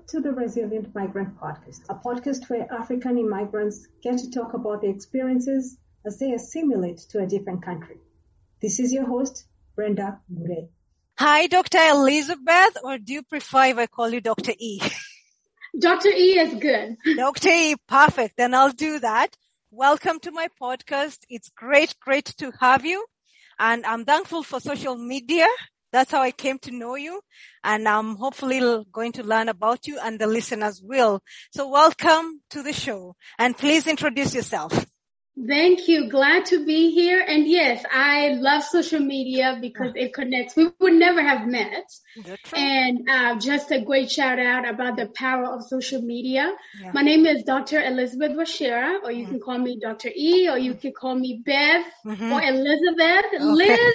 to the Resilient Migrant Podcast, a podcast where African immigrants get to talk about their experiences as they assimilate to a different country. This is your host, Brenda Gure. Hi, Dr. Elizabeth, or do you prefer if I call you Dr. E? Dr. E is good. Dr. E, perfect. Then I'll do that. Welcome to my podcast. It's great to have you. And I'm thankful for social media. That's how I came to know you. And I'm hopefully going to learn about you, and the listeners will. So welcome to the show. And please introduce yourself. Thank you. Glad to be here. And yes, I love social media because it connects. We would never have met. And just a great shout out about the power of social media. Yeah. My name is Dr. Elizabeth Washera, or you can call me Dr. E, or you can call me Bev or Elizabeth. Okay. Liz.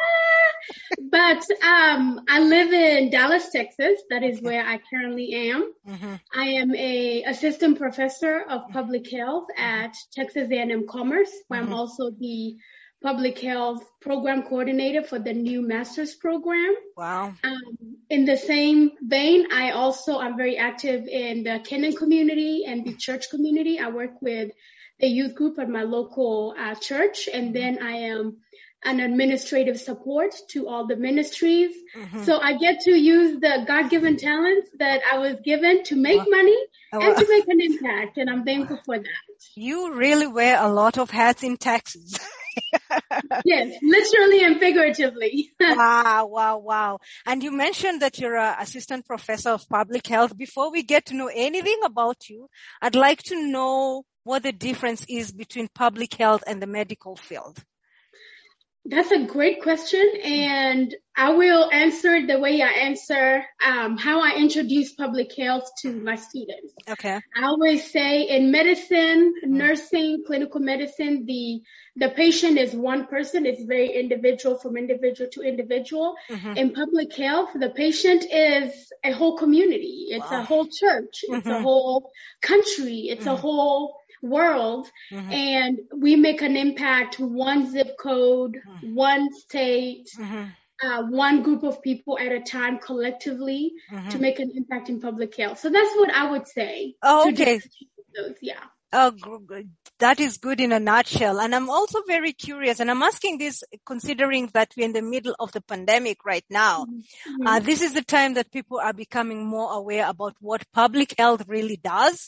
But I live in Dallas, Texas. That is where I currently am. I am a assistant professor of public health at Texas A&M Commerce, where I'm also the public health program coordinator for the new master's program. Wow. In the same vein, I'm very active in the Kenyan community and the church community. I work with the youth group at my local church, and then I am an administrative support to all the ministries. So I get to use the God-given talents that I was given to make money and to make an impact, and I'm thankful for that. You really wear a lot of hats in Texas. Yes, literally and figuratively. Wow. And you mentioned that you're an assistant professor of public health. Before we get to know anything about you, I'd like to know what the difference is between public health and the medical field. That's a great question, and I will answer it the way I answer how I introduce public health to my students. Okay. I always say in medicine, nursing, clinical medicine, the patient is one person. It's very individual from individual to individual. In public health, the patient is a whole community. It's a whole church. It's a whole country. It's a whole world, and we make an impact one zip code, one state, one group of people at a time collectively to make an impact in public health. So that's what I would say. Oh, okay. Yeah. Oh, that is good in a nutshell. And I'm also very curious, and I'm asking this considering that we're in the middle of the pandemic right now. This is the time that people are becoming more aware about what public health really does.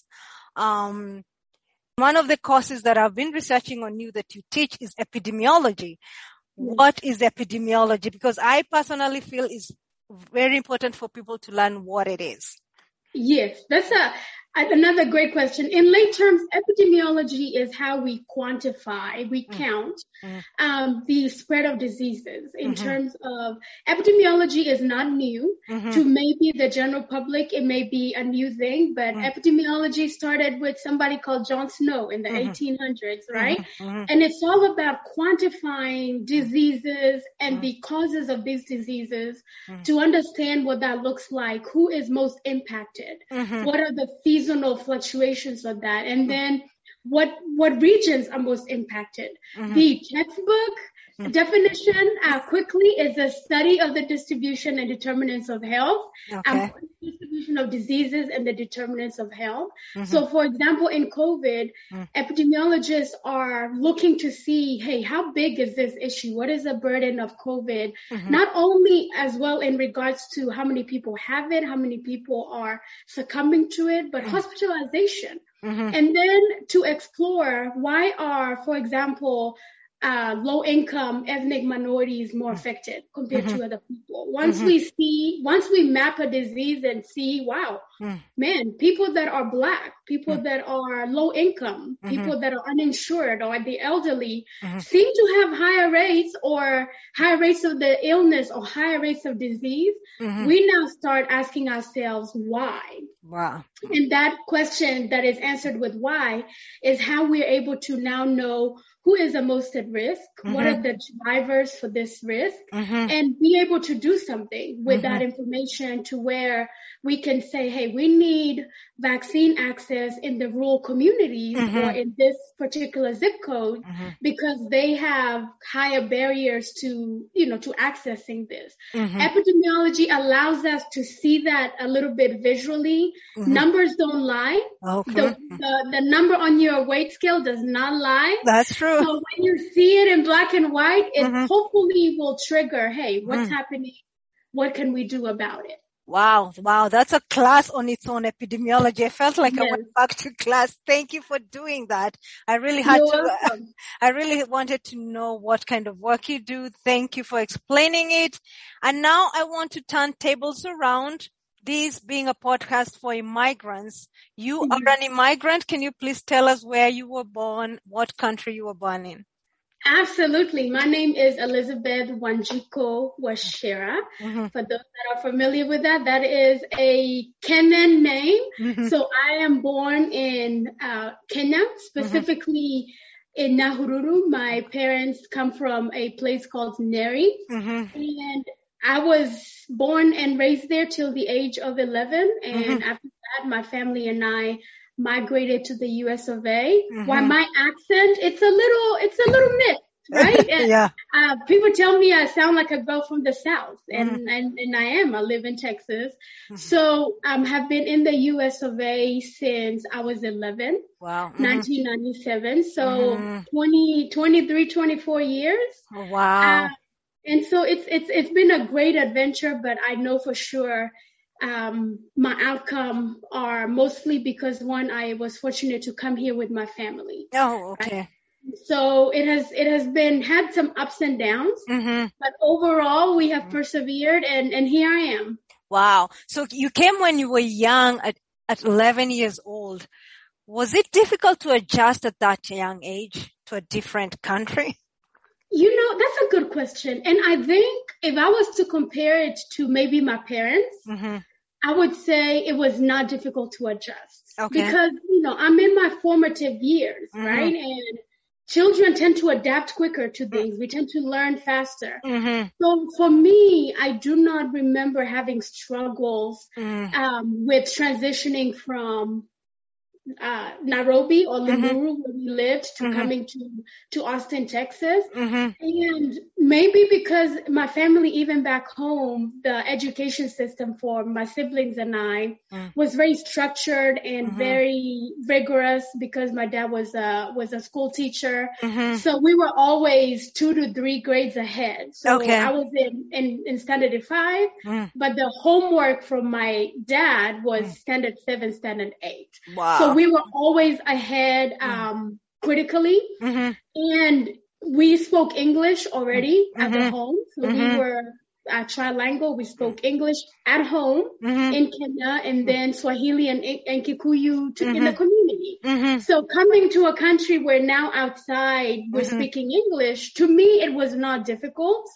One of the courses that I've been researching on you that you teach is epidemiology. What is epidemiology? Because I personally feel it's very important for people to learn what it is. Yes, that's another great question. In lay terms, epidemiology is how we quantify, we count the spread of diseases. In terms of epidemiology is not new to maybe the general public. It may be a new thing, but epidemiology started with somebody called John Snow in the 1800s, right? And it's all about quantifying diseases and the causes of these diseases to understand what that looks like, who is most impacted, what are the seasonal fluctuations of that, and then what regions are most impacted. The textbook definition quickly is a study of the distribution and determinants of health, distribution of diseases and the determinants of health. So for example, in COVID, epidemiologists are looking to see, hey, how big is this issue? What is the burden of COVID? Not only as well in regards to how many people have it, how many people are succumbing to it, but hospitalization. And then to explore why are, for example, low-income ethnic minorities more affected compared to other people. Once we map a disease and see, wow, man, people that are Black, people that are low-income, people that are uninsured or the elderly seem to have higher rates of the illness or higher rates of disease. We now start asking ourselves why. Wow. And that question that is answered with why is how we're able to now know who is the most at risk, what are the drivers for this risk, and be able to do something with that information to where we can say, hey, we need vaccine access in the rural communities or in this particular zip code because they have higher barriers to accessing this. Epidemiology allows us to see that a little bit visually Numbers don't lie. Okay. The number on your weight scale does not lie. That's true. So when you see it in black and white, it hopefully will trigger, hey, what's happening? What can we do about it? Wow. That's a class on its own, epidemiology. I felt like I went back to class. Thank you for doing that. I really wanted to know what kind of work you do. Thank you for explaining it. And now I want to turn tables around. This being a podcast for immigrants, you are an immigrant. Can you please tell us where you were born, what country you were born in? Absolutely. My name is Elizabeth Wanjiku Washira. For those that are familiar with that, that is a Kenyan name. So I am born in Kenya, specifically in Nyahururu. My parents come from a place called Nyeri. And I was born and raised there till the age of 11. And after that, my family and I migrated to the US of A. Why my accent, it's a little mixed, right? And, people tell me I sound like a girl from the South, and I am. I live in Texas. So, have been in the US of A since I was 11. Wow. 1997. So, 24 years. Wow. And so it's been a great adventure, but I know for sure my outcome are mostly because one, I was fortunate to come here with my family. Oh, okay. Right? So it has had some ups and downs, but overall we have persevered and here I am. Wow. So you came when you were young at 11 years old. Was it difficult to adjust at that young age to a different country? That's a good question. And I think if I was to compare it to maybe my parents, I would say it was not difficult to adjust. Okay. Because, I'm in my formative years, right? And children tend to adapt quicker to things. We tend to learn faster. So for me, I do not remember having struggles with transitioning from Nairobi or Limuru, where we lived, to coming to Austin, Texas. And maybe because my family, even back home, the education system for my siblings and I was very structured and very rigorous because my dad was a school teacher. So we were always 2 to 3 grades ahead. So I was in standard 5, but the homework from my dad was standard 7, standard 8. Wow. So we were always ahead critically, and we spoke English already at the home. So we were trilingual. We spoke English at home in Kenya, and then Swahili and Kikuyu in the community. So coming to a country where now outside we're speaking English, to me it was not difficult.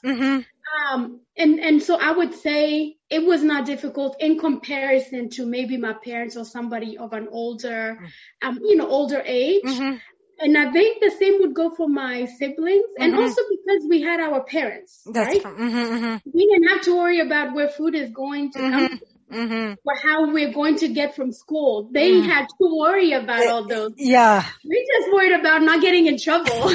And so I would say it was not difficult in comparison to maybe my parents or somebody of an older, older age. And I think the same would go for my siblings, and also because we had our parents, right? We didn't have to worry about where food is going to come from, or how we're going to get from school. They had to worry about all those. Yeah. We just worried about not getting in trouble,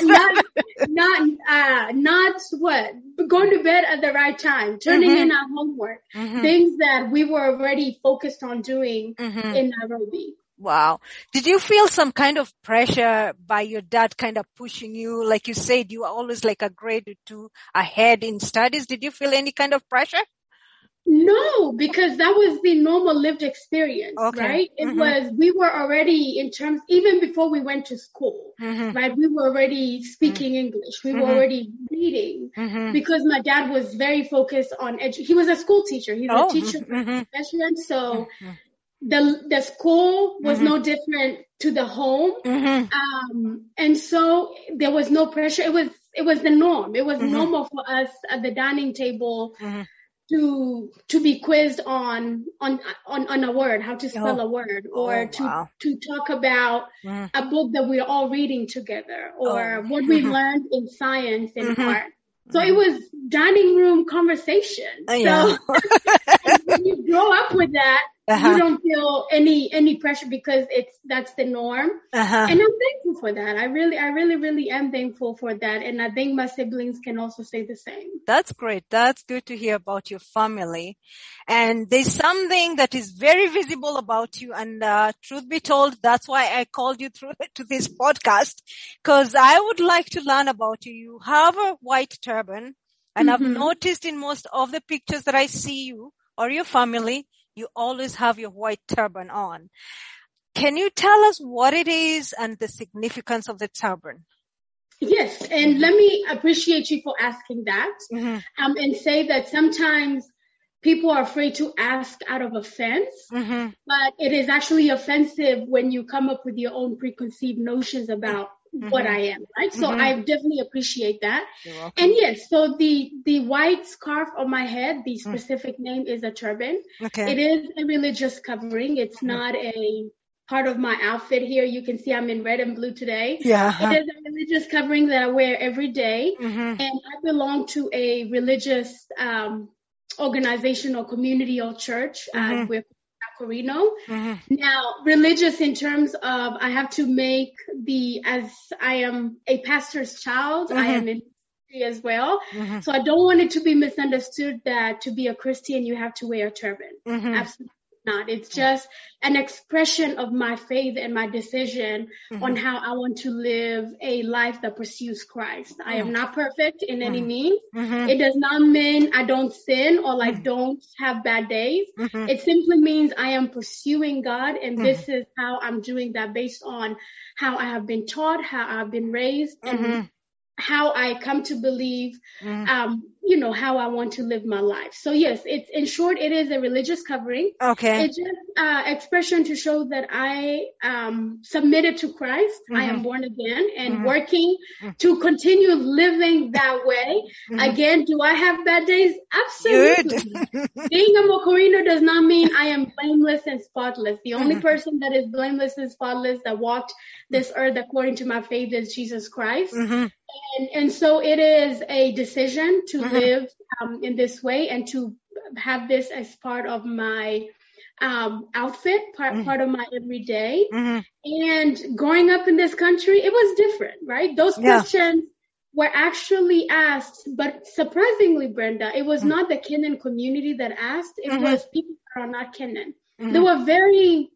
going to bed at the right time, turning in our homework, things that we were already focused on doing in Nairobi. Wow. Did you feel some kind of pressure by your dad kind of pushing you? Like you said, you were always like a grade or 2 ahead in studies. Did you feel any kind of pressure? No, because that was the normal lived experience, right? It was, we were already even before we went to school, right? We were already speaking English. We were already reading because my dad was very focused on he was a school teacher. He's a teacher profession. So the school was no different to the home. And so there was no pressure. It was the norm. It was normal for us at the dining table to be quizzed on a word, how to spell a word, or to talk about a book that we're all reading together, or what we learned in science and art. So it was dining room conversation. So when you grow up with that, you don't feel any pressure because that's the norm. And I'm thankful for that. I really am thankful for that. And I think my siblings can also say the same. That's great. That's good to hear about your family. And there's something that is very visible about you. And truth be told, that's why I called you through to this podcast, because I would like to learn about you. You have a white turban, and I've noticed in most of the pictures that I see you or your family, you always have your white turban on. Can you tell us what it is and the significance of the turban? Yes, and let me appreciate you for asking that, and say that sometimes people are afraid to ask out of offense, but it is actually offensive when you come up with your own preconceived notions about what I am, right? So I definitely appreciate that. And yes, so the white scarf on my head, the specific name is a turban. Okay. It is a religious covering. It's not a part of my outfit here. You can see I'm in red and blue today. Yeah. It is a religious covering that I wear every day. And I belong to a religious organization or community or church with Corino. Now, religious in terms of I have to make as I am a pastor's child, I am in ministry as well. So I don't want it to be misunderstood that to be a Christian, you have to wear a turban. Absolutely not. It's just an expression of my faith and my decision on how I want to live a life that pursues Christ. I am not perfect in any means. It does not mean I don't sin or don't have bad days. It simply means I am pursuing God, and this is how I'm doing that based on how I have been taught, how I've been raised, and how I come to believe, how I want to live my life. So yes, it's in short, it is a religious covering. Okay. It's just expression to show that I submitted to Christ. I am born again and working to continue living that way. Again, do I have bad days? Absolutely. Being a Mokorino does not mean I am blameless and spotless. The only person that is blameless and spotless that walked this earth according to my faith is Jesus Christ. And so it is a decision to live in this way and to have this as part of my outfit, part of my everyday. And growing up in this country, it was different, right? Those questions were actually asked, but surprisingly, Brenda, it was not the Kenyan community that asked. It was people that are not Kenyan. They were very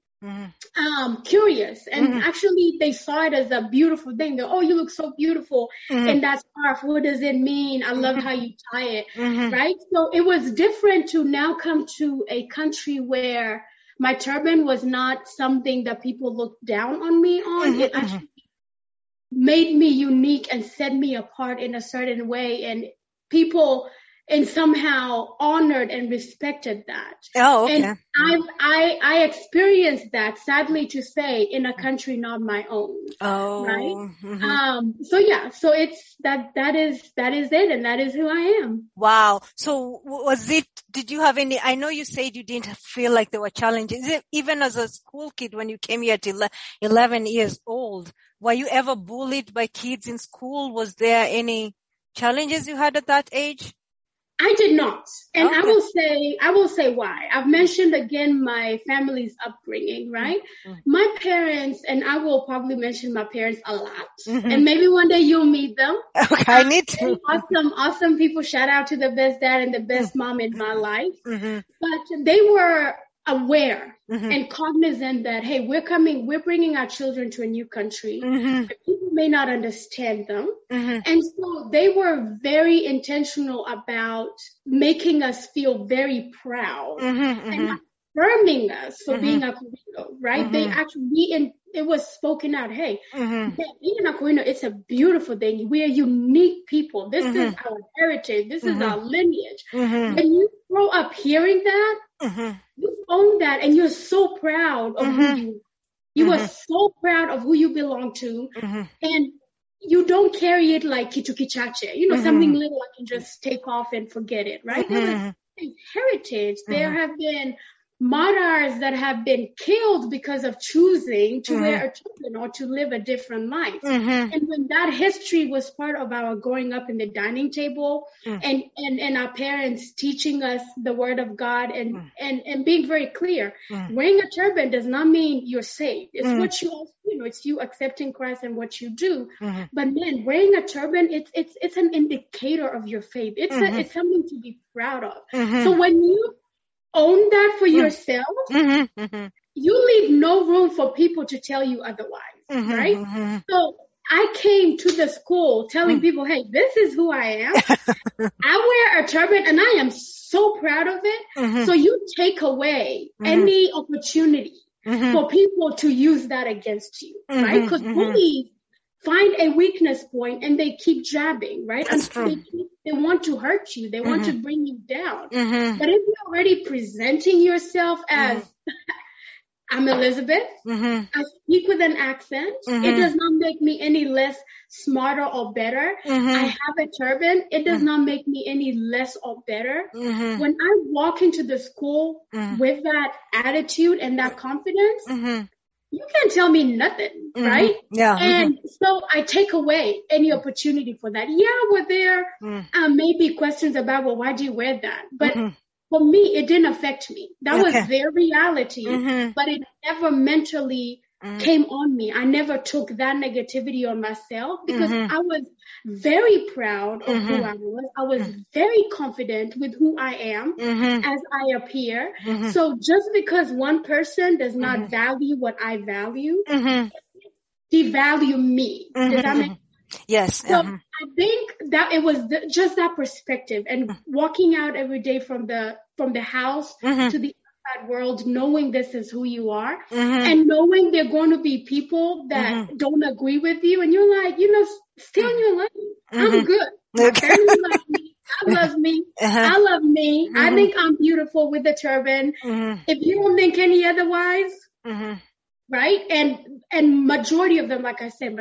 curious, and actually they saw it as a beautiful thing. They're, oh, you look so beautiful in that scarf. What does it mean? I love how you tie it, right? So it was different to now come to a country where my turban was not something that people looked down on me on. It actually made me unique and set me apart in a certain way, and people and somehow honored and respected that. Oh, okay. And I experienced that, sadly to say, in a country not my own. Oh, right. So yeah, so it's that is it, and that is who I am. Wow. So did you have any? I know you said you didn't feel like there were challenges, even as a school kid when you came here at 11 years old. Were you ever bullied by kids in school? Was there any challenges you had at that age? I did not. And okay. I will say why. I've mentioned again my family's upbringing, right? My parents, and I will probably mention my parents a lot. And maybe one day you'll meet them. Okay, I need to. Awesome people. Shout out to the best dad and the best mom in my life. But they were aware and cognizant that, hey, we're bringing our children to a new country. People may not understand them. And so they were very intentional about making us feel very proud and affirming us for being a Corino, right? They actually, it was spoken out, hey, being a Corino, it's a beautiful thing. We are unique people. This is our heritage. This is our lineage. When you grow up hearing that, you own that, and you're so proud of who you are. You are so proud of who you belong to, and you don't carry it like kitukichache, something little I can just take off and forget it, right? There is heritage. There have been martyrs that have been killed because of choosing to wear a turban or to live a different life. And when that history was part of our growing up in the dining table and our parents teaching us the word of God and being very clear, wearing a turban does not mean you're saved. It's what it's you accepting Christ and what you do. But man, wearing a turban, it's an indicator of your faith. It's something to be proud of. So when you own that for yourself, you leave no room for people to tell you otherwise, right? So I came to the school telling people, hey, this is who I am. I wear a turban and I am so proud of it. So you take away any opportunity for people to use that against you, right? Because bullies find a weakness point and they keep jabbing, right? That's true. They want to hurt you. They want to bring you down. But if you're already presenting yourself as, I'm Elizabeth, I speak with an accent, it does not make me any less smarter or better. I have a turban, it does not make me any less or better. When I walk into the school with that attitude and that confidence, you can't tell me nothing, right? Yeah. And so I take away any opportunity for that. Yeah, were there maybe questions about, well, why do you wear that? But for me, it didn't affect me. That was their reality, but it never mentally came on me. I never took that negativity on myself because I was very proud of who I was. I was very confident with who I am as I appear. So just because one person does not value what I value, devalue me. Does that make sense? Yes. So I think that it was just that perspective and walking out every day from the house to the outside world, knowing this is who you are and knowing there are going to be people that don't agree with you. And you're like, stay on your lane. I'm good. My family loves me. I love me. I love me. I think I'm beautiful with the turban. If you don't think any otherwise, right? And majority of them, like I said,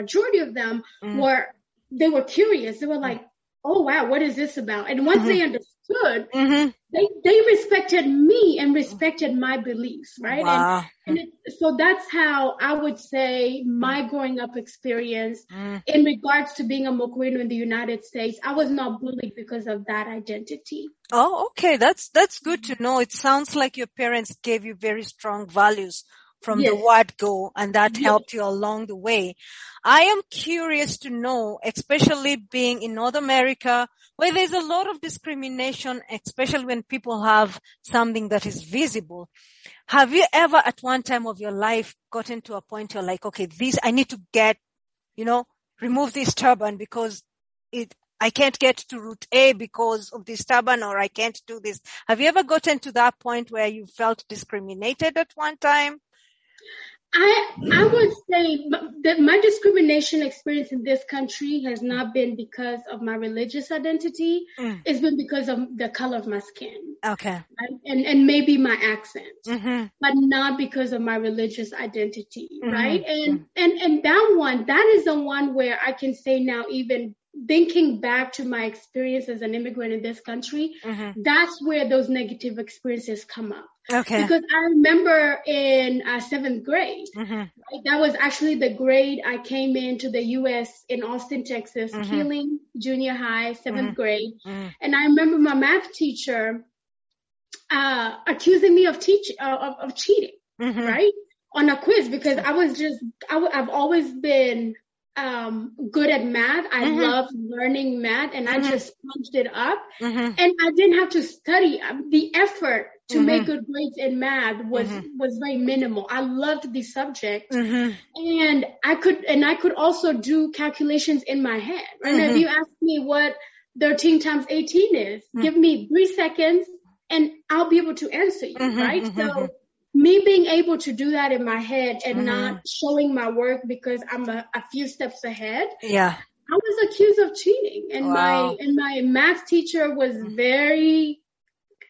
they were curious. They were like, oh wow, what is this about? And once they understood, they respected me and respected my beliefs, right? Wow. So that's how I would say my growing up experience in regards to being a Mokwenu in the United States. I was not bullied because of that identity. Oh, okay. That's good to know. It sounds like your parents gave you very strong values from the word go, and that helped you along the way. I am curious to know, especially being in North America, where there's a lot of discrimination, especially when people have something that is visible. Have you ever at one time of your life gotten to a point you're like, okay, I need to remove this turban because I can't get to route A because of this turban, or I can't do this. Have you ever gotten to that point where you felt discriminated at one time? I would say that my discrimination experience in this country has not been because of my religious identity. It's been because of the color of my skin. Okay. Right? And maybe my accent, but not because of my religious identity. Right. And that is the one where I can say now, even thinking back to my experience as an immigrant in this country, that's where those negative experiences come up. Okay. Because I remember in 7th grade, right, that was actually the grade I came into the U.S. in Austin, Texas, Keeling Junior High, 7th grade. And I remember my math teacher accusing me of cheating, right, on a quiz, because I've always been good at math. I loved learning math, and I just punched it up, and I didn't have to study. The effort to make good grades in math was very minimal. I loved the subject, and I could also do calculations in my head. Right? Now, if you ask me what 13 times 18 is, give me 3 seconds, and I'll be able to answer you. Right? So me being able to do that in my head and not showing my work because I'm a few steps ahead. Yeah. I was accused of cheating, and my math teacher was very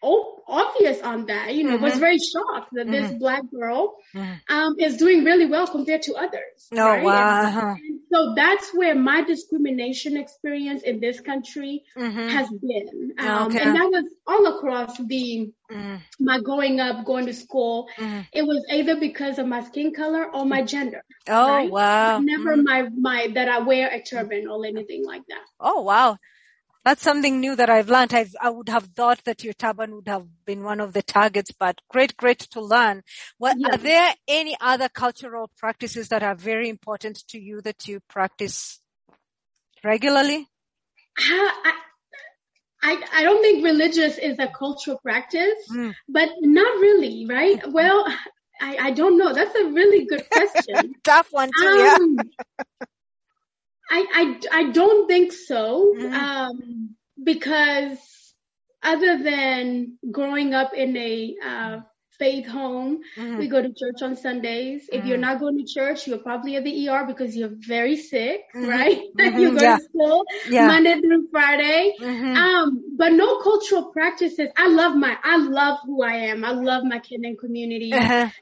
obvious on that, was very shocked that this Black girl is doing really well compared to others. Oh, right? wow. And so that's where my discrimination experience in this country has been. Okay. And that was all across my growing up, going to school. It was either because of my skin color or my gender. Oh, right? wow. Never my that I wear a turban or anything like that. Oh, wow. That's something new that I've learned. I would have thought that your turban would have been one of the targets, but great to learn. Are there any other cultural practices that are very important to you that you practice regularly? I don't think religious is a cultural practice, but not really, right? Well, I don't know. That's a really good question. Tough one too, yeah. I don't think so, because other than growing up in a faith home, we go to church on Sundays. If you're not going to church, you're probably at the ER because you're very sick, right? You go to school Monday through Friday. But no cultural practices. I love who I am. I love my Kenyan community.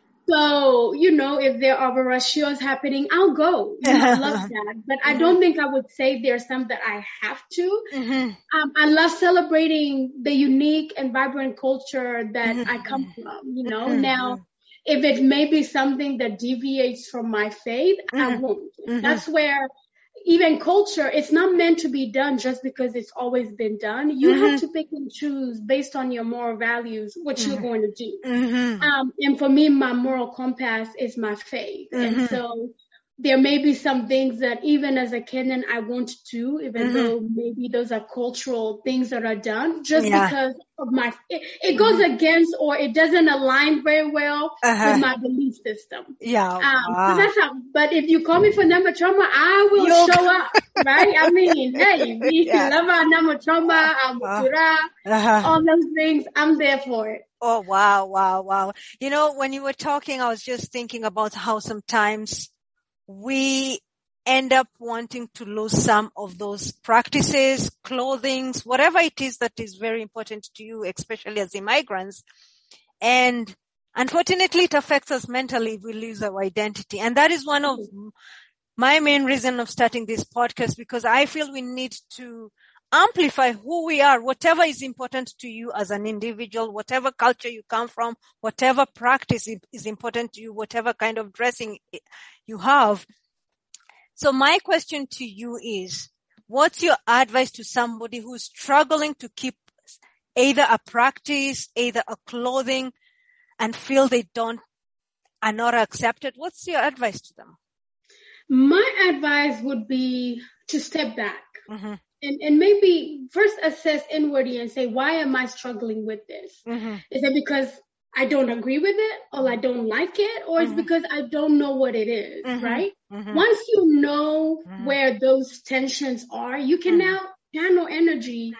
So, if there are Varashios happening, I'll go. I love that. But I don't think I would say there's some that I have to. I love celebrating the unique and vibrant culture that I come from, Now, if it may be something that deviates from my faith, I won't. That's where even culture, it's not meant to be done just because it's always been done. You have to pick and choose based on your moral values what you're going to do. And for me, my moral compass is my faith. And so there may be some things that even as a Kenyan I won't do, even though maybe those are cultural things that are done just because of it goes against or it doesn't align very well with my belief system. So that's but if you call me for Nama Choma, I will show up, right? I mean, hey, we love our Nama Choma, our Mutura, all those things. I'm there for it. Oh, wow. When you were talking, I was just thinking about how sometimes we end up wanting to lose some of those practices, clothing, whatever it is that is very important to you, especially as immigrants. And unfortunately, it affects us mentally if we lose our identity. And that is one of my main reason of starting this podcast, because I feel we need to amplify who we are, whatever is important to you as an individual, whatever culture you come from, whatever practice is important to you, whatever kind of dressing you have. So my question to you is, what's your advice to somebody who's struggling to keep either a practice, either a clothing, and feel they are not accepted? What's your advice to them? My advice would be to step back. And maybe first assess inwardly and say, why am I struggling with this? Is it because I don't agree with it or I don't like it, or it's because I don't know what it is, right? Once you know where those tensions are, you can now channel energy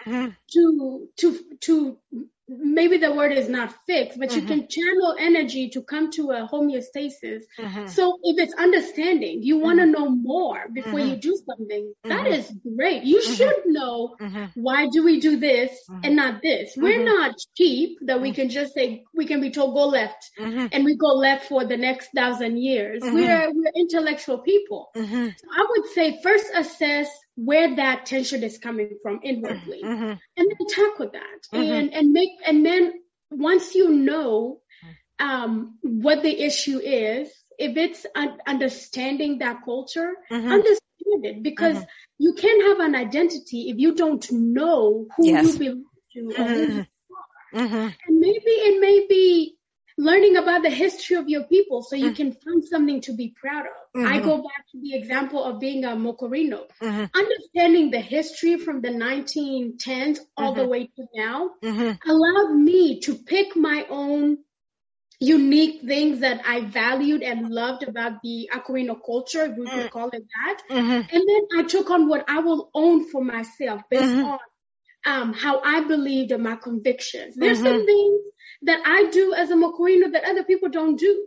to maybe the word is not fixed, but you can channel energy to come to a homeostasis. So if it's understanding, you want to know more before you do something, that is great. You should know, why do we do this and not this? We're not cheap that we can just say, we can be told go left and we go left for the next 1,000 years. We're intellectual people. So I would say first assess where that tension is coming from inwardly, and then tackle that, and then once you know what the issue is, if it's understanding that culture, understand it, because you can't have an identity if you don't know who you belong to or who you are. And maybe it may be learning about the history of your people so you can find something to be proud of. I go back to the example of being a Mokorino. Understanding the history from the 1910s all the way to now allowed me to pick my own unique things that I valued and loved about the Aquino culture, if we could call it that. And then I took on what I will own for myself based on how I believed in my convictions. There's some things that I do as a Mokorino that other people don't do.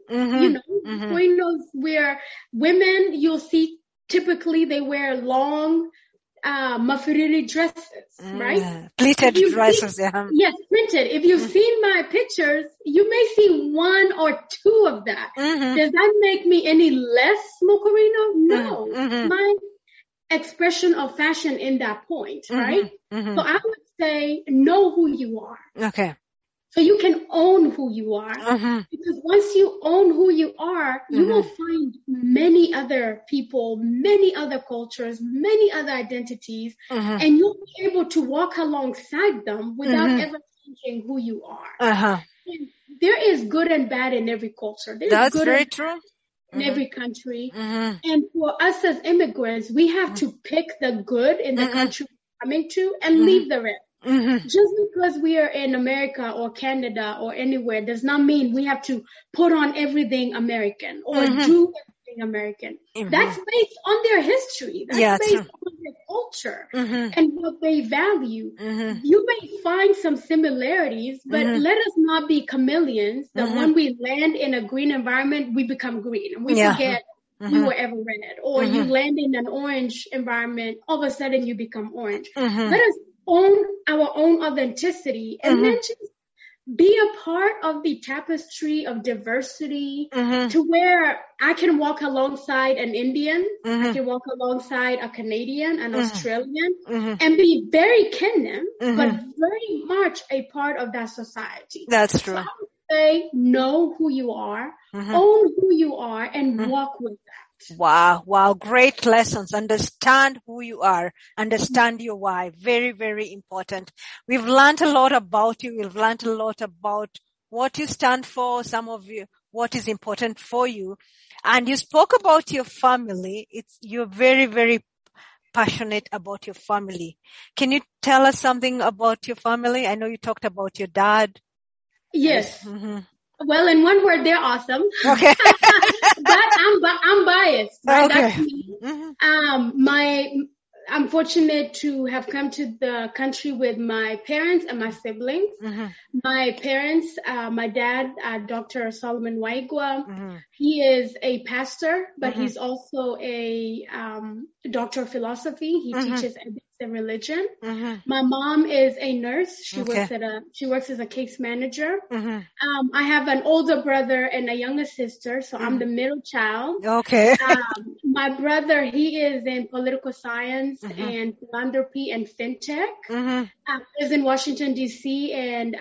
Mokoinos where women, you'll see typically they wear long mafuriri dresses, right? Pleated dresses, yeah. Yes, printed. If you've seen my pictures, you may see one or two of that. Does that make me any less Mocorino? No. My expression of fashion in that point, right? So I would say know who you are. Okay. So you can own who you are. Because once you own who you are, you will find many other people, many other cultures, many other identities, and you'll be able to walk alongside them without ever changing who you are. And there is good and bad in every culture. That's very true. In every country. And for us as immigrants, we have to pick the good in the country we're coming to and leave the rest. Just because we are in America or Canada or anywhere does not mean we have to put on everything American or do everything American. That's based on their history. That's based on their culture and what they value. You may find some similarities, but let us not be chameleons that when we land in a green environment, we become green and we forget we were ever red. Or you land in an orange environment, all of a sudden you become orange. Let us own our own authenticity and then just be a part of the tapestry of diversity to where I can walk alongside an Indian, I can walk alongside a Canadian, an Australian, and be very Kenyan, but very much a part of that society. That's true. So I would say know who you are, own who you are, and walk with that. Wow. Great lessons. Understand who you are. Understand your why. Very, very important. We've learned a lot about you. We've learned a lot about what you stand for, some of you, what is important for you. And you spoke about your family. You're very, very passionate about your family. Can you tell us something about your family? I know you talked about your dad. Yes. Well, in one word, they're awesome. Okay. But I'm biased. Right? Okay. That's me. I'm fortunate to have come to the country with my parents and my siblings. My parents, my dad, Dr. Solomon Waigwa, he is a pastor, but he's also a doctor of philosophy. He teaches ethics and religion. My mom is a nurse. She works as a case manager. I have an older brother and a younger sister, so I'm the middle child. Okay. My brother, he is in political science and philanthropy and fintech. Lives in Washington, D.C. and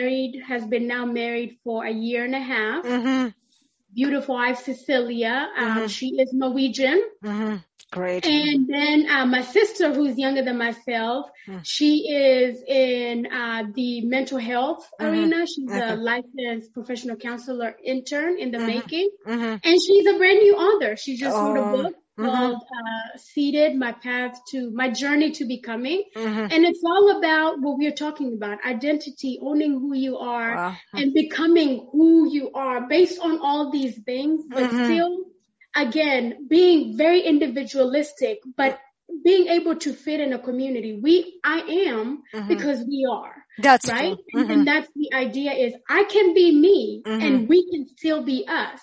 has been now married for a year and a half. Beautiful wife, Cecilia. She is Norwegian. Great. And then my sister, who's younger than myself, she is in the mental health arena. She's a licensed professional counselor intern in the making. And she's a brand new author. She just wrote a book called Seated, My Journey to Becoming. And it's all about what we're talking about, identity, owning who you are, and becoming who you are based on all these things, but still, again, being very individualistic, but being able to fit in a community. I am because we are. That's right. True. And that's the idea is I can be me and we can still be us.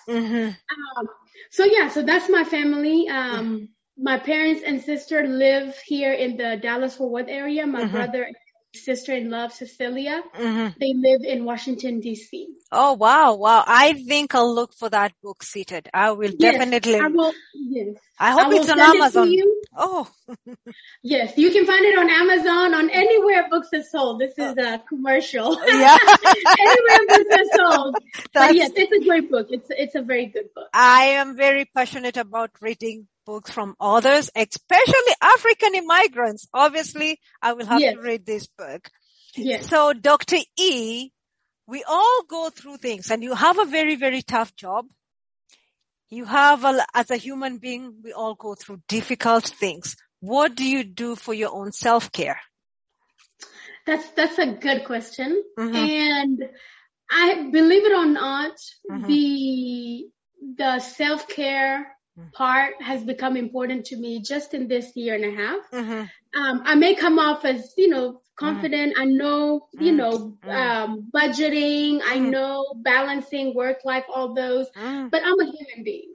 So that's my family. My parents and sister live here in the Dallas-Fort Worth area. My brother and sister-in-law, Cecilia, they live in Washington, D.C. Oh, wow. I think I'll look for that book, Seated. I will definitely. I will. Yes. I hope it's on Amazon. Oh. Yes, you can find it on Amazon, on anywhere books are sold. This is a commercial. Yeah. Anywhere books are sold. But yes, it's a great book. It's a very good book. I am very passionate about reading books from others, especially African immigrants. Obviously, I will have to read this book. Yes. So, Dr. E, we all go through things, and you have a very, very tough job. You have, as a human being, we all go through difficult things. What do you do for your own self-care? That's a good question. And I believe it or not, the self-care part has become important to me just in this year and a half I may come off as, confident. I know, budgeting. I know balancing work life, all those, but I'm a human being.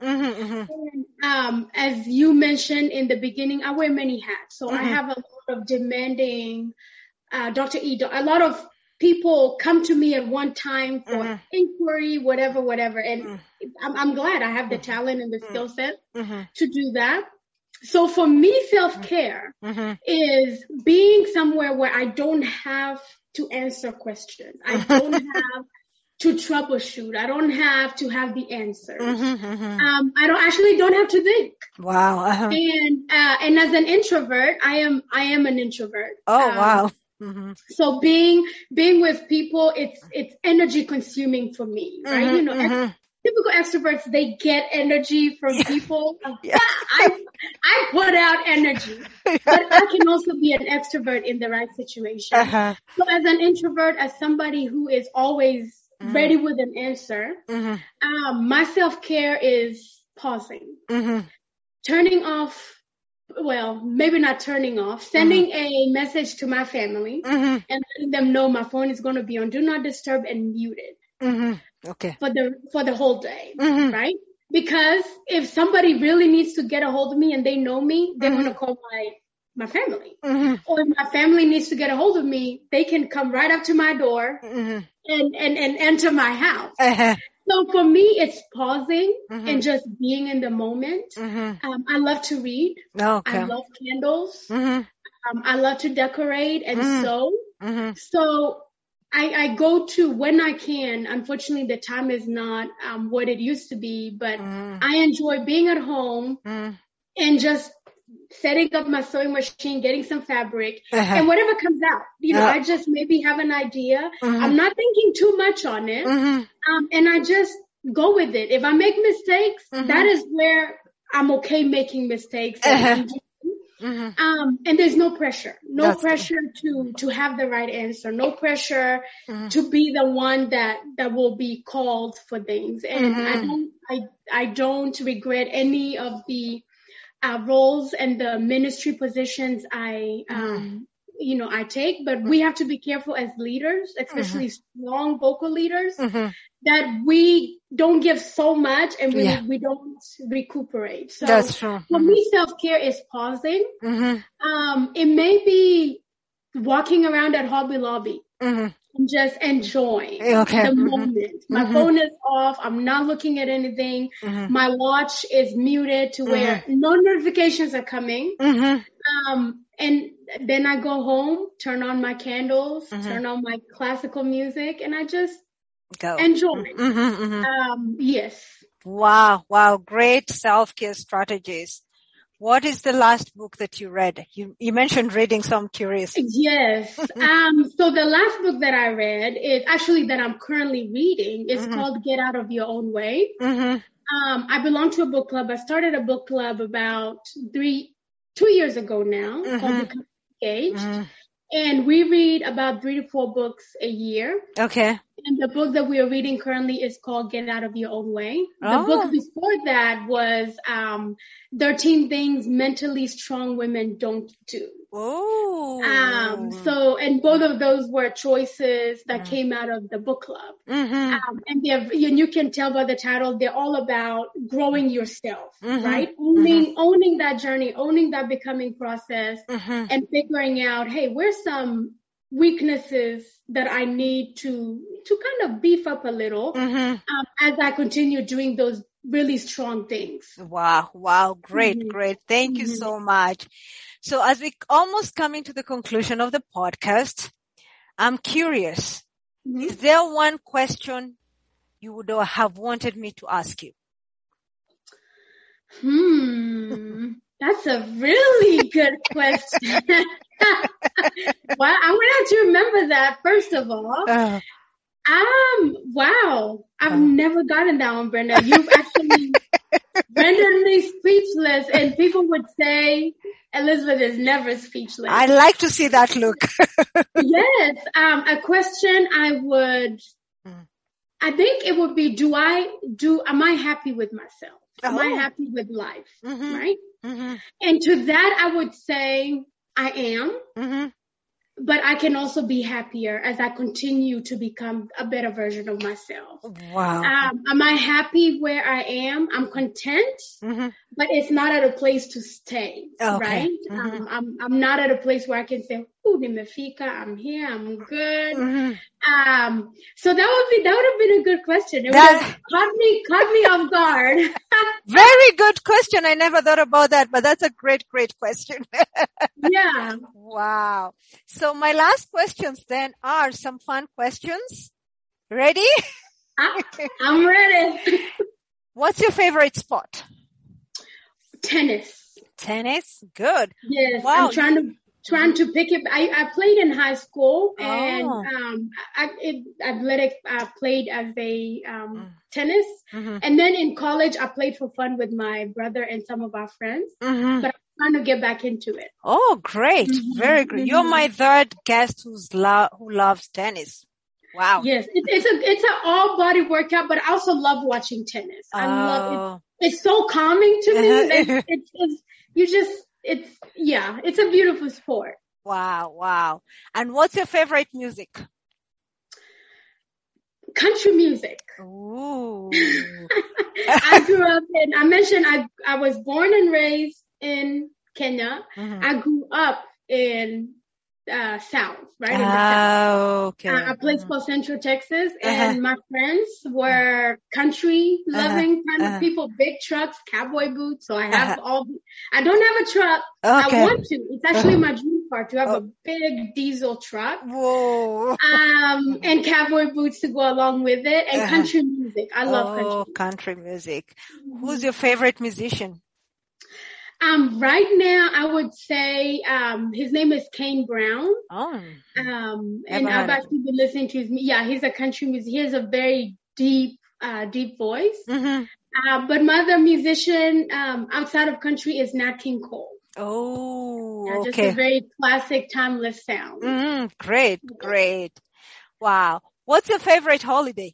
And, as you mentioned in the beginning, I wear many hats. So I have a lot of demanding, Dr. E. A lot of people come to me at one time for inquiry, whatever. And I'm glad I have the talent and the skill set to do that. So for me, self-care is being somewhere where I don't have to answer questions. I don't have to troubleshoot. I don't have to have the answers. I don't have to think. Wow. And as an introvert, I am an introvert. Oh, wow. So being with people, it's energy consuming for me, right? Typical extroverts, they get energy from people. I put out energy, but I can also be an extrovert in the right situation. So as an introvert, as somebody who is always ready with an answer, my self-care is pausing, turning off. Well, maybe not turning off, sending a message to my family and letting them know my phone is going to be on Do Not Disturb and muted. Okay. For the whole day, right? Because if somebody really needs to get a hold of me and they know me, they're going to call my family. Or if my family needs to get a hold of me, they can come right up to my door and enter my house. So for me, it's pausing and just being in the moment. I love to read. Okay. I love candles. I love to decorate and sew. So I go to when I can. Unfortunately, the time is not what it used to be, but I enjoy being at home and just setting up my sewing machine, getting some fabric, and whatever comes out. I just maybe have an idea. I'm not thinking too much on it, and I just go with it. If I make mistakes, that is where I'm okay making mistakes. And there's no pressure, pressure to have the right answer, no pressure to be the one that will be called for things. And I don't regret any of the roles and the ministry positions I take, but we have to be careful as leaders, especially strong vocal leaders, that we don't give so much and we don't recuperate. So that's true. For me, self-care is pausing. It may be walking around at Hobby Lobby and just enjoying the moment. My phone is off. I'm not looking at anything. My watch is muted to where no notifications are coming. And then I go home, turn on my candles, turn on my classical music, and I just enjoy. Yes. Wow. Great self-care strategies. What is the last book that you read? You mentioned reading, so I'm curious. Yes. So the last book that I read is actually that I'm currently reading. It's called Get Out of Your Own Way. I belong to a book club. I started a book club about 2 years ago now called Become Engaged. And we read about 3 to 4 books a year. Okay. And the book that we are reading currently is called Get Out of Your Own Way. The book before that was 13 Things Mentally Strong Women Don't Do. And both of those were choices that came out of the book club. And you can tell by the title, they're all about growing yourself, right? Owning that journey, owning that becoming process, and figuring out, hey, where's some weaknesses that I need to kind of beef up a little as I continue doing those really strong things. Wow. Great. Thank you so much. So as we almost coming to the conclusion of the podcast, I'm curious, is there one question you would have wanted me to ask you? That's a really good question. Well, I'm going to have to remember that, first of all. Wow. I've never gotten that one, Brenda. You've actually rendered me speechless, and people would say Elizabeth is never speechless. I like to see that look. Yes. A question I think it would be, am I happy with myself? Am I happy with life? Right? And to that, I would say, I am. Mm-hmm. But I can also be happier as I continue to become a better version of myself. Wow. Am I happy where I am? I'm content, but it's not at a place to stay, right? Mm-hmm. I'm not at a place where I can say, "Ooh, nimefika, I'm here, I'm good." Mm-hmm. So that would have been a good question. It caught me off guard. Very good question. I never thought about that, but that's a great question. Yeah. Wow. So my last questions then are some fun questions. Ready? I'm ready. What's your favorite sport? Tennis. Tennis? Good. Yes. Wow. I'm trying to pick it. I played in high school and athletics. I played as a tennis, and then in college I played for fun with my brother and some of our friends. But I'm trying to get back into it. Oh, great! Very good. You're my third guest who loves tennis. Wow. Yes, it's an all body workout, but I also love watching tennis. I love it. It's so calming to me. It's a beautiful sport. Wow. And what's your favorite music? Country music. Ooh. I grew up I was born and raised in Kenya. I grew up in South, right? In the South. Okay. A place called Central Texas, and my friends were country loving kind of people, big trucks, cowboy boots. So I have I don't have a truck. Okay. I want to. It's actually my dream car to have a big diesel truck. Whoa. And cowboy boots to go along with it, and country music. I love country music. Who's your favorite musician? Right now, I would say, his name is Kane Brown. Oh. And I've actually been listening to he's a country music. He has a very deep voice. But my other musician, outside of country is Nat King Cole. Oh, okay. Just a very classic, timeless sound. Great. Wow. What's your favorite holiday?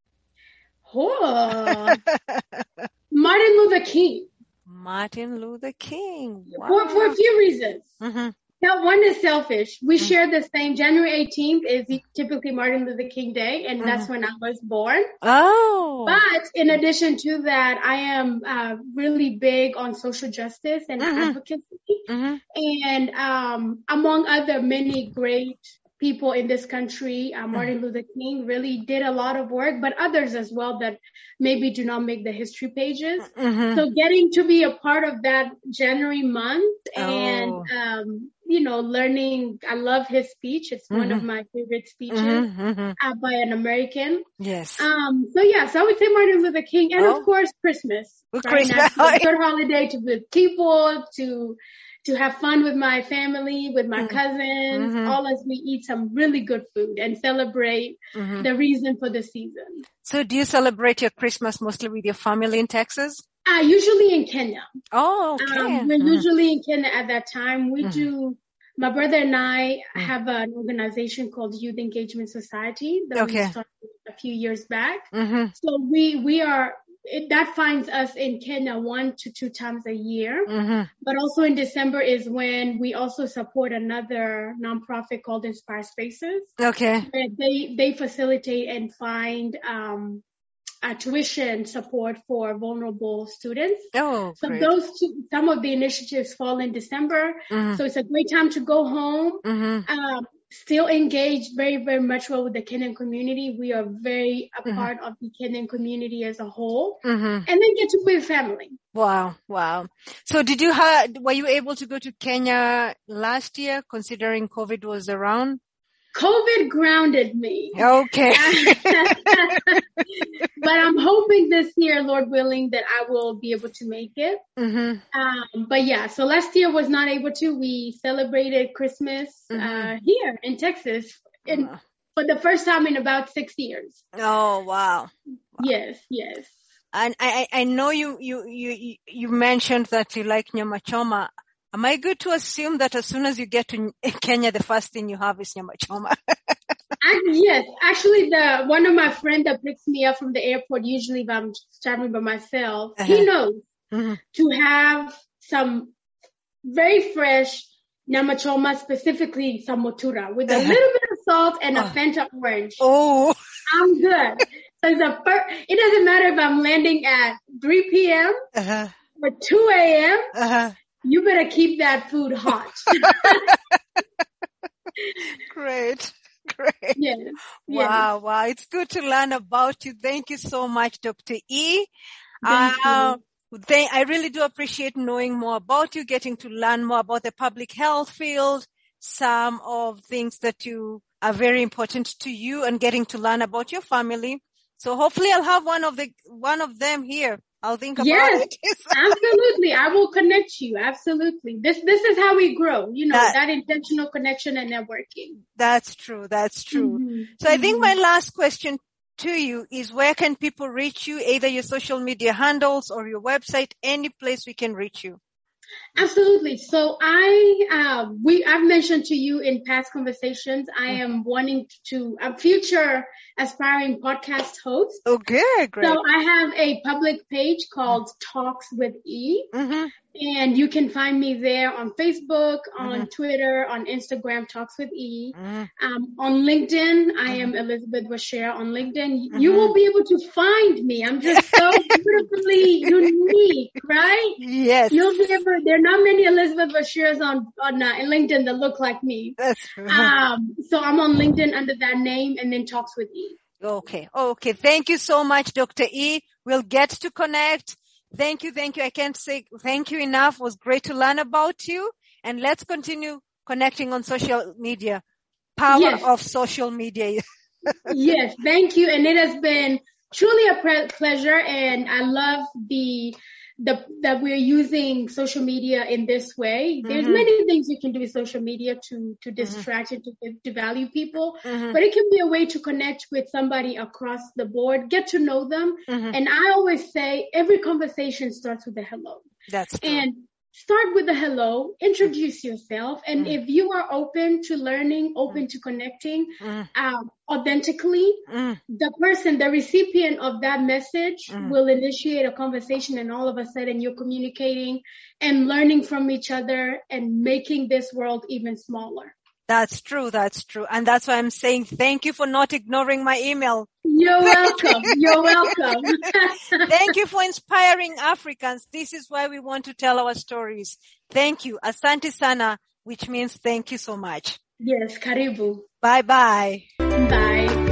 Oh, Martin Luther King. Martin Luther King. Wow. For a few reasons. Now, one is selfish. We share the same. January 18th is typically Martin Luther King Day, and that's when I was born. Oh. But in addition to that, I am really big on social justice and advocacy. And among other many great people in this country, Martin Luther King really did a lot of work, but others as well that maybe do not make the history pages. So getting to be a part of that January month and, learning, I love his speech. It's one of my favorite speeches by an American. Yes. So I would say Martin Luther King and of course Christmas. Christmas. A good holiday to with people, to have fun with my family, with my cousins, all as we eat some really good food and celebrate the reason for the season. So do you celebrate your Christmas mostly with your family in Texas? Usually in Kenya. Oh, okay. We're usually in Kenya at that time. We do, my brother and I have an organization called Youth Engagement Society that we started a few years back. So we are, that finds us in Kenya 1 to 2 times a year. But also in December is when we also support another nonprofit called Inspire Spaces. Okay. Where they facilitate and find tuition support for vulnerable students. Oh, so great. Some of the initiatives fall in December. So it's a great time to go home. Still engaged very, very much well with the Kenyan community. We are very a part of the Kenyan community as a whole. And then get to be with family. Wow. So were you able to go to Kenya last year considering COVID was around? COVID grounded me. Okay. But I'm hoping this year, Lord willing, that I will be able to make it. So last year was not able to. We celebrated Christmas here in Texas for the first time in about 6 years. Oh, wow. Yes. And I know you mentioned that you like nyama choma. Am I good to assume that as soon as you get to Kenya, the first thing you have is nyama choma? Yes. Actually, one of my friends that picks me up from the airport, usually if I'm traveling by myself, he knows to have some very fresh nyama choma, specifically samotura, with a little bit of salt and a Fanta orange. Oh, I'm good. So it doesn't matter if I'm landing at 3 p.m. or 2 a.m. You better keep that food hot. Great. Yes. Wow. It's good to learn about you. Thank you so much, Dr. E. Thank you. I really do appreciate knowing more about you, getting to learn more about the public health field, some of things that you are very important to you, and getting to learn about your family. So hopefully I'll have one of them here. I'll think about it. Absolutely. I will connect you. Absolutely. This is how we grow, that intentional connection and networking. That's true. Mm-hmm. So I think my last question to you is, where can people reach you? Either your social media handles or your website, any place we can reach you. Absolutely. So I've mentioned to you in past conversations, I am wanting to a future aspiring podcast host. Okay, great. So I have a public page called Talks with E. And you can find me there on Facebook, on Twitter, on Instagram, Talks with E. On LinkedIn, I am Elizabeth Bashir on LinkedIn. You will be able to find me. I'm just so beautifully unique, right? Yes. You'll be able, there are not many Elizabeth Bashirs on LinkedIn that look like me. That's true. So I'm on LinkedIn under that name, and then Talks with E. Okay. Thank you so much, Dr. E. We'll get to connect. Thank you. I can't say thank you enough. It was great to learn about you. And let's continue connecting on social media. Power of social media. Yes, thank you. And it has been truly a pleasure. And I love that we're using social media in this way. There's many things you can do with social media to distract and to value people, but it can be a way to connect with somebody across the board, get to know them. And I always say every conversation starts with a hello. That's true. And start with a hello, introduce yourself. And if you are open to learning, open to connecting, authentically, the recipient of that message will initiate a conversation, and all of a sudden you're communicating and learning from each other and making this world even smaller. That's true. And that's why I'm saying thank you for not ignoring my email. You're welcome. Thank you for inspiring Africans. This is why we want to tell our stories. Thank you. Asante sana, which means thank you so much. Yes, karibu. Bye-bye. Bye.